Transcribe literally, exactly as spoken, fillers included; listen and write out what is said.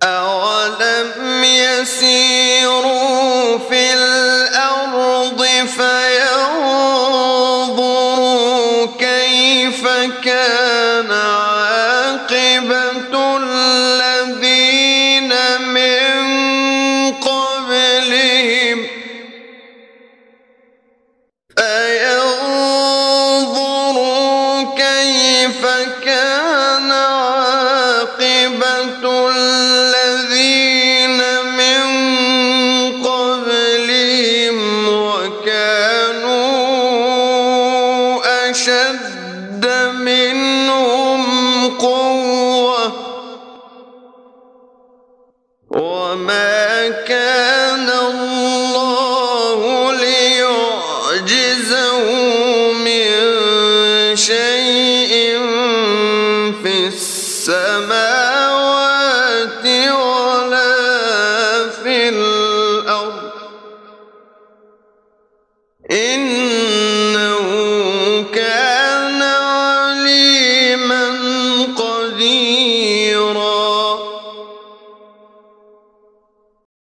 أَوَلَمْ يَسِيرُوا فِي الْأَرْضِ فَيَنظُرُوا كَيْفَ كَانَ عَاقِبَةُ الَّذِينَ مِن قَبْلِهِمْ فَيَنظُرُوا كَيْفَ كَانَ عَاقِبَةُ الَّذِينَ مِن قَبْلِهِمْ وَكَانُوا أَشَدَّ مِنْهُمْ قُوَّةً ۚ وَمَا كَانَ اللَّهُ لِيُعْجِزَهُ مِن شَيْءٍ فِي السَّمَاوَاتِ وَلَا فِي الْأَرْضِ ۚ